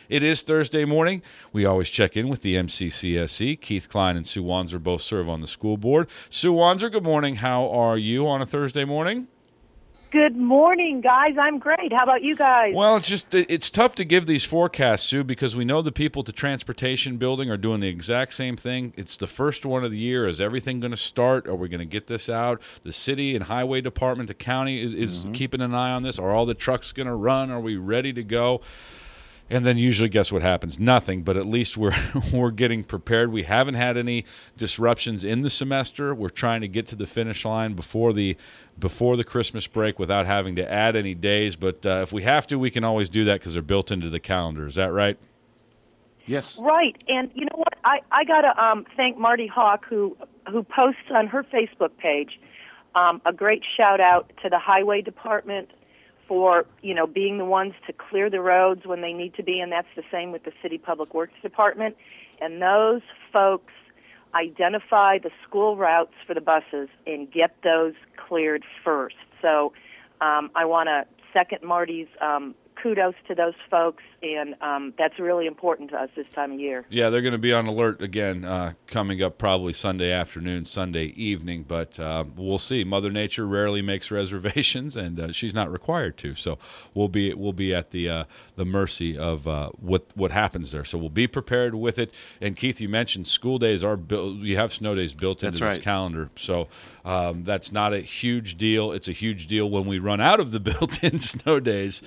It is Thursday morning. We always check in with the MCCSE. Keith Klein and Sue Wanzer both serve on the school board. Sue Wanzer, good morning. How are you on a Thursday morning? Good morning, guys. I'm great. How about you guys? Well, it's tough to give these forecasts, Sue, because we know the people at the transportation building are doing the exact same thing. It's the first one of the year. Is everything going to start? Are we going to get this out? The city and highway department, the county is keeping an eye on this. Are all the trucks going to run? Are we ready to go? And then usually, guess what happens? Nothing, but at least we're getting prepared. We haven't had any disruptions in the semester. We're trying to get to the finish line before the Christmas break without having to add any days. But if we have to, we can always do that because they're built into the calendar. Is that right? Yes. Right. And you know what? I got to thank Marty Hawk, who posts on her Facebook page a great shout-out to the highway department for, being the ones to clear the roads when they need to be, and that's the same with the City Public Works Department. And those folks identify the school routes for the buses and get those cleared first. So I want to second Marty's kudos to those folks, and that's really important to us this time of year. Yeah, they're going to be on alert again coming up probably Sunday afternoon, Sunday evening, but we'll see. Mother Nature rarely makes reservations, and she's not required to, so we'll be at the mercy of what happens there. So we'll be prepared with it. And Keith, you mentioned school days are built. You have snow days built into this calendar, so that's not a huge deal. It's a huge deal when we run out of the built-in snow days.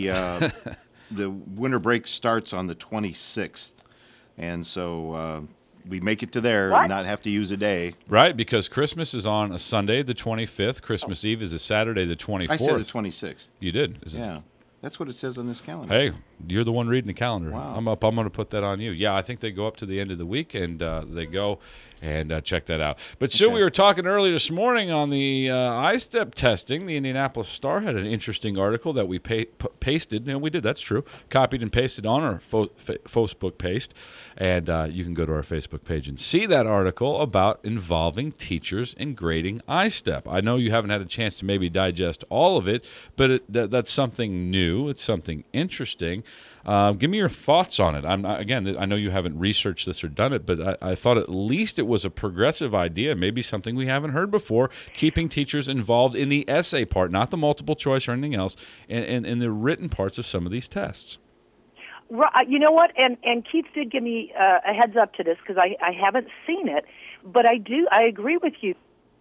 The winter break starts on the 26th, and so we make it to there and not have to use a day. Right, because Christmas is on a Sunday, the 25th. Christmas Eve is a Saturday, the 24th. I said the 26th. You did? Yeah. That's what it says on this calendar. Hey, you're the one reading the calendar. Wow. I'm going to put that on you. Yeah, I think they go up to the end of the week, and they go and check that out. But, Sue, we were talking earlier this morning on the iStep testing. The Indianapolis Star had an interesting article that we pasted. And we did, that's true. Copied and pasted on our Facebook page. And you can go to our Facebook page and see that article about involving teachers in grading iStep. I know you haven't had a chance to maybe digest all of it, but that's something new. It's something interesting. Give me your thoughts on it. I know you haven't researched this or done it, but I thought at least it was a progressive idea, maybe something we haven't heard before, keeping teachers involved in the essay part, not the multiple choice or anything else, and in the written parts of some of these tests. Right, you know what? And Keith did give me a heads up to this because I haven't seen it, but I agree with you.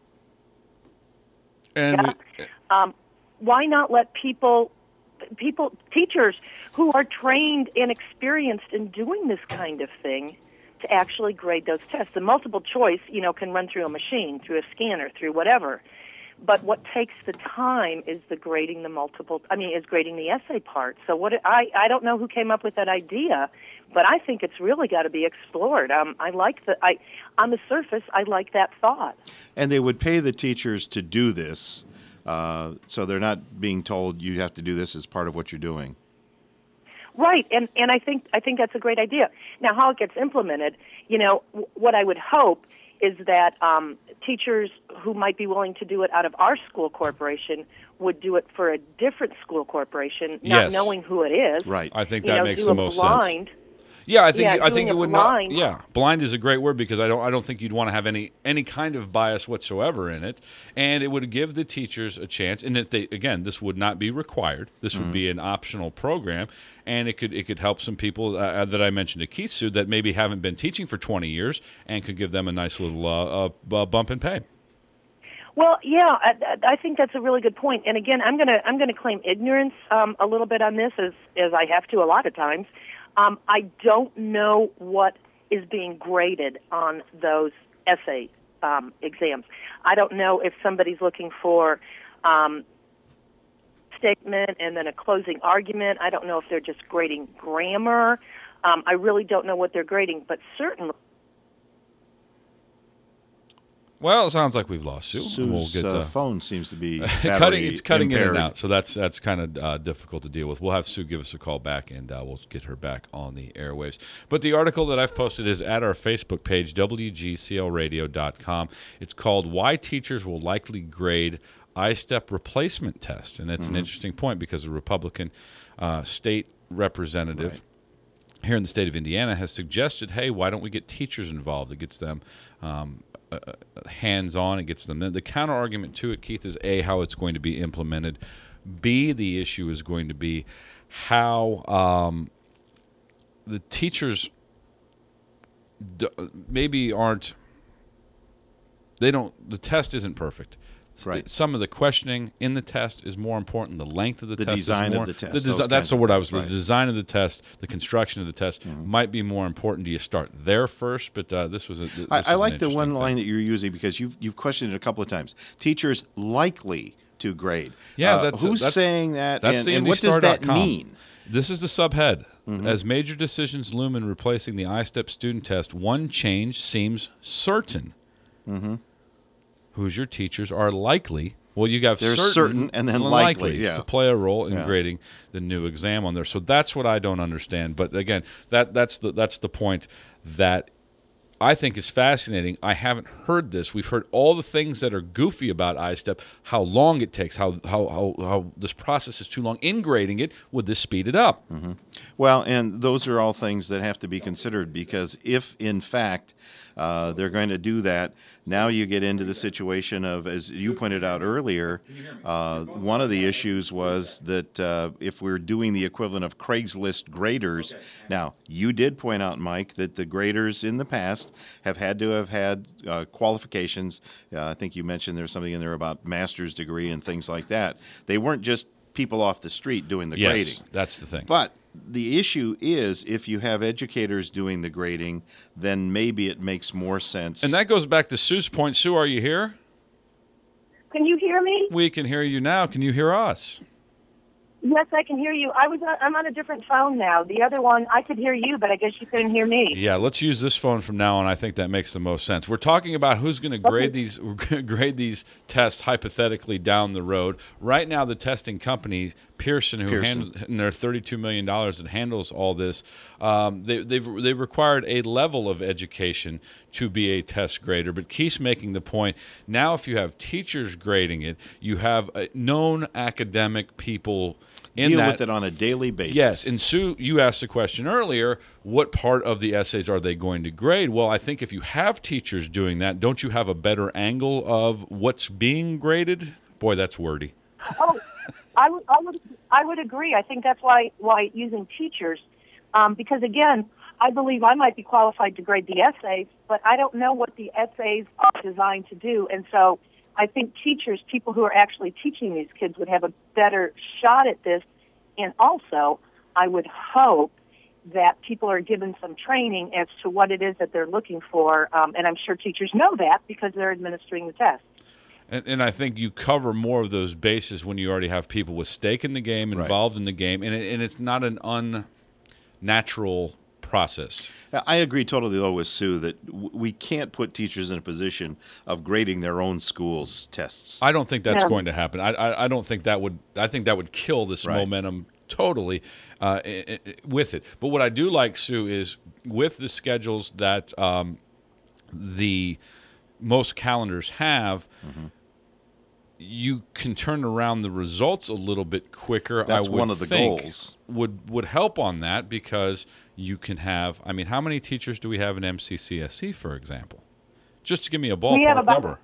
And why not let teachers who are trained and experienced in doing this kind of thing to actually grade those tests? The multiple choice, can run through a machine, through a scanner, through whatever. But what takes the time is grading the essay part. So I don't know who came up with that idea, but I think it's really got to be explored. On the surface, I like that thought. And they would pay the teachers to do this. So they're not being told you have to do this as part of what you're doing. Right, and I think that's a great idea. Now, how it gets implemented, what I would hope is that teachers who might be willing to do it out of our school corporation would do it for a different school corporation, not knowing who it is. Right, I think that makes the most sense. Yeah, I think it would blind. not. Yeah, blind is a great word because I don't think you'd want to have any kind of bias whatsoever in it, and it would give the teachers a chance. And that this would not be required. This would be an optional program, and it could help some people that I mentioned to Keith, Sue, that maybe haven't been teaching for 20 years, and could give them a nice little bump in pay. Well, yeah, I think that's a really good point. And again, I'm gonna claim ignorance a little bit on this, as I have to a lot of times. I don't know what is being graded on those essay exams. I don't know if somebody's looking for statement and then a closing argument. I don't know if they're just grading grammar. I really don't know what they're grading, but certainly. Well, it sounds like we've lost Sue. Sue's phone seems to be cutting in impaired. and out, so that's kind of difficult to deal with. We'll have Sue give us a call back, and we'll get her back on the airwaves. But the article that I've posted is at our Facebook page, WGCLradio.com. It's called Why Teachers Will Likely Grade iStep Replacement Test, and that's an interesting point because a Republican state representative here in the state of Indiana has suggested, hey, why don't we get teachers involved? It gets them hands-on. It gets them. The counter-argument to it, Keith, is A, how it's going to be implemented. B, the issue is going to be how the teachers maybe aren't. They don't. The test isn't perfect. Right. Some of the questioning in the test is more important. The length of the test design is more. of the test. That's the word I was. Right. The design of the test, the construction of the test might be more important. Do you start there first? But this was. I like the one line that you're using because you've questioned it a couple of times. Teachers likely to grade. Yeah, who's saying that, that's and what does that mean? This is the subhead. As major decisions loom in replacing the I-STEP student test, one change seems certain. Hoosier teachers are likely. Well, you got certain and then likely to play a role in grading the new exam on there. So that's what I don't understand. But again, that's the point that I think is fascinating. I haven't heard this. We've heard all the things that are goofy about I-STEP, how long it takes, how this process is too long. In grading it, would this speed it up? Well, and those are all things that have to be considered because if, in fact, they're going to do that, now you get into the situation of, as you pointed out earlier, one of the issues was that if we're doing the equivalent of Craigslist graders, now you did point out, Mike, that the graders in the past have had to have had qualifications. I think you mentioned there's something in there about master's degree and things like that. They weren't just people off the street doing the grading. Yes, that's the thing. But the issue is if you have educators doing the grading, then maybe it makes more sense. And that goes back to Sue's point. Sue, are you here? Can you hear me? We can hear you now. Can you hear us? Yes, I can hear you. I'm on a different phone now. The other one, I could hear you, but I guess you couldn't hear me. Yeah, let's use this phone from now on. I think that makes the most sense. We're talking about who's going to grade these tests hypothetically down the road. Right now, the testing company Pearson, and their $32 million that handles all this, they've required a level of education to be a test grader. But Keith's making the point, now if you have teachers grading it, you have known academic people deal with it on a daily basis. Yes, and Sue, you asked the question earlier, what part of the essays are they going to grade? Well, I think if you have teachers doing that, don't you have a better angle of what's being graded? Boy, that's wordy. Oh, I would agree. I think that's why using teachers, because again, I believe I might be qualified to grade the essays, but I don't know what the essays are designed to do, and so I think teachers, people who are actually teaching these kids, would have a better shot at this. And also, I would hope that people are given some training as to what it is that they're looking for. And I'm sure teachers know that because they're administering the test. And I think you cover more of those bases when you already have people with stake in the game, involved in the game, and it's not an unnatural process. I agree totally, though, with Sue that we can't put teachers in a position of grading their own school's tests. I don't think that's going to happen. I don't think that would. I think that would kill this momentum totally with it. But what I do like, Sue, is with the schedules that the most calendars have. You can turn around the results a little bit quicker. That's one of the goals. Would help on that because you can have. I mean, how many teachers do we have in MCCSE, for example? Just to give me a ballpark we have about number.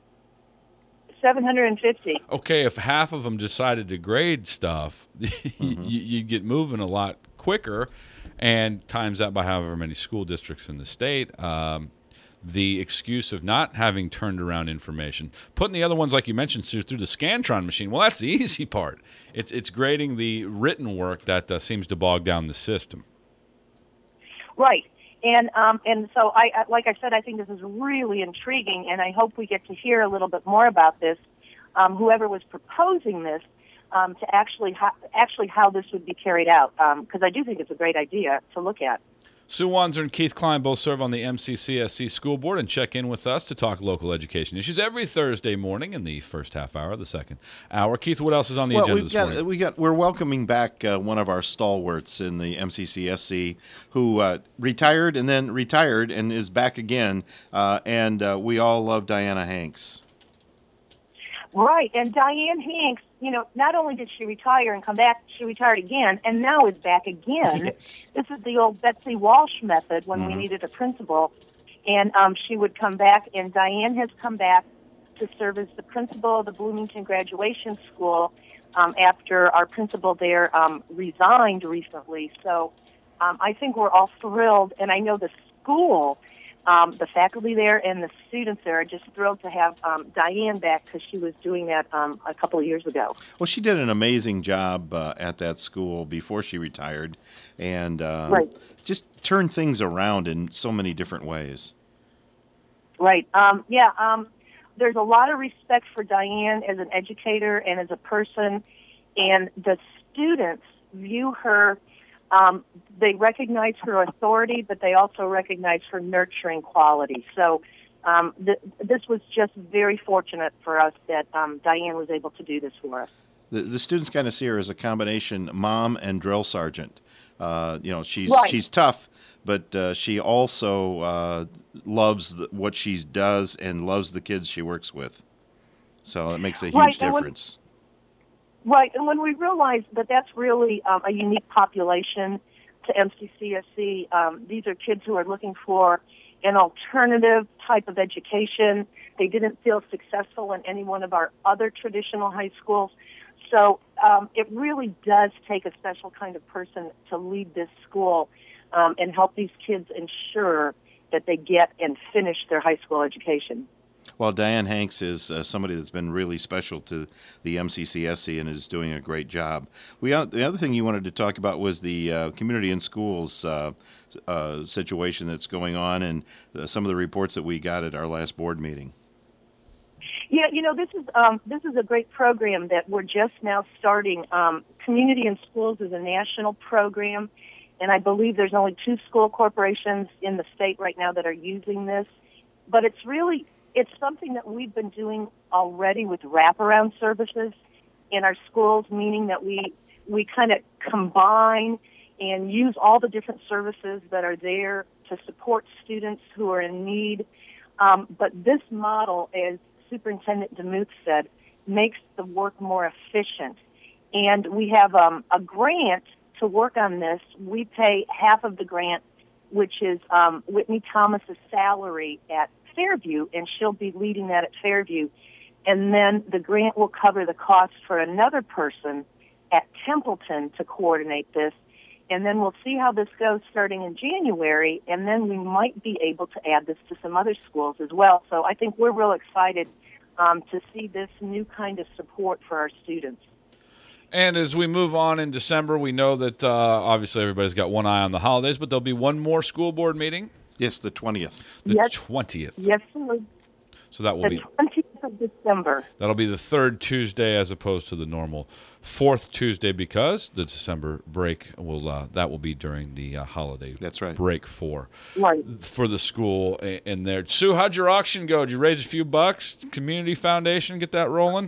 750. Okay, if half of them decided to grade stuff, you get moving a lot quicker, and times that by however many school districts in the state. The excuse of not having turned around information, putting the other ones, like you mentioned, Sue, through the Scantron machine. Well, that's the easy part. It's grading the written work that seems to bog down the system. Right. And so, like I said, I think this is really intriguing, and I hope we get to hear a little bit more about this. Whoever was proposing this, to actually how this would be carried out, because I do think it's a great idea to look at. Sue Wanzer and Keith Klein both serve on the MCCSC School Board and check in with us to talk local education issues every Thursday morning in the first half hour of the second hour. Keith, what else is on the agenda this morning? We're welcoming back one of our stalwarts in the MCCSC who retired and then retired and is back again, and we all love Diana Hanks. Right, and Diane Hanks, not only did she retire and come back, she retired again, and now is back again. Yes. This is the old Betsy Walsh method when we needed a principal. And she would come back, and Diane has come back to serve as the principal of the Bloomington Graduation School after our principal there resigned recently. So I think we're all thrilled, and I know the school, the faculty there and the students there are just thrilled to have Diane back because she was doing that a couple of years ago. Well, she did an amazing job at that school before she retired, and just turned things around in so many different ways. Right. There's a lot of respect for Diane as an educator and as a person, and the students view her, they recognize her authority, but they also recognize her nurturing quality. So this was just very fortunate for us that Diane was able to do this for us. The students kind of see her as a combination mom and drill sergeant. She's tough, but she also loves what she does and loves the kids she works with. So it makes a huge difference. And when we realized that that's really a unique population to MCCSC, these are kids who are looking for an alternative type of education. They didn't feel successful in any one of our other traditional high schools. So it really does take a special kind of person to lead this school and help these kids ensure that they get and finish their high school education. Well, Diane Hanks is somebody that's been really special to the MCCSC and is doing a great job. The other thing you wanted to talk about was the community and schools situation that's going on and some of the reports that we got at our last board meeting. Yeah, this is a great program that we're just now starting. Community and Schools is a national program, and I believe there's only 2 school corporations in the state right now that are using this. But it's something that we've been doing already with wraparound services in our schools, meaning that we kind of combine and use all the different services that are there to support students who are in need. But this model, as Superintendent DeMuth said, makes the work more efficient. And we have a grant to work on this. We pay half of the grant, which is Whitney Thomas's salary at Fairview, and she'll be leading that at Fairview. And then the grant will cover the cost for another person at Templeton to coordinate this. And then we'll see how this goes starting in January, and then we might be able to add this to some other schools as well. So I think we're real excited to see this new kind of support for our students. And as we move on in December, we know that obviously everybody's got one eye on the holidays, but there'll be one more school board meeting. Yes, the 20th. The 20th. Yes, sir. So that will be the 20th of December. That'll be the third Tuesday as opposed to the normal fourth Tuesday because the December break will be during the holiday. That's right. Break for the school in there. Sue, how'd your auction go? Did you raise a few bucks? Community Foundation get that rolling?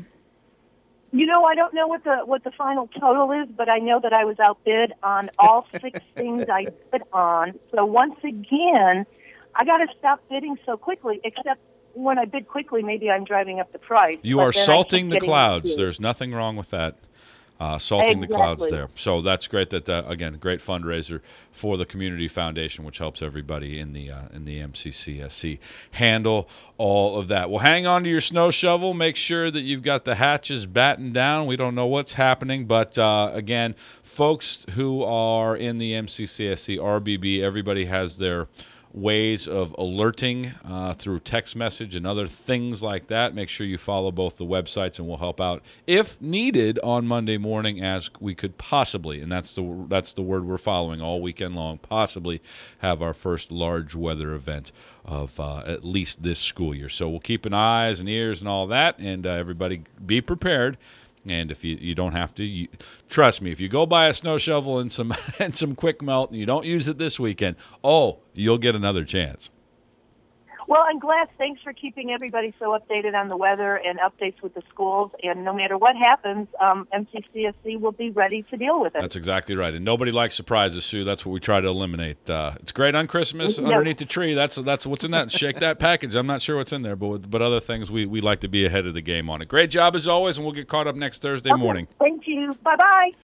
I don't know what the final total is, but I know that I was outbid on all 6 things I bid on. So once again, I got to stop bidding so quickly, except when I bid quickly, maybe I'm driving up the price. You are salting the clouds. There's nothing wrong with that. Salting the clouds there. So that's great that, again, great fundraiser for the Community Foundation, which helps everybody in the MCCSC handle all of that. Well, hang on to your snow shovel. Make sure that you've got the hatches battened down. We don't know what's happening, but, again, folks who are in the MCCSC, RBB, everybody has their ways of alerting through text message and other things like that. Make sure you follow both the websites, and we'll help out if needed on Monday morning as we could possibly, and that's the word we're following all weekend long, possibly have our first large weather event of at least this school year. So we'll keep an eyes and ears and all that, and everybody be prepared. And if you don't have to, trust me, if you go buy a snow shovel and some quick melt and you don't use it this weekend, you'll get another chance. Well, and Glass, thanks for keeping everybody so updated on the weather and updates with the schools. And no matter what happens, MCCSC will be ready to deal with it. That's exactly right. And nobody likes surprises, Sue. That's what we try to eliminate. It's great on Christmas underneath the tree. That's what's in that. Shake that package. I'm not sure what's in there, but other things we like to be ahead of the game on it. Great job as always, and we'll get caught up next Thursday morning. Thank you. Bye-bye.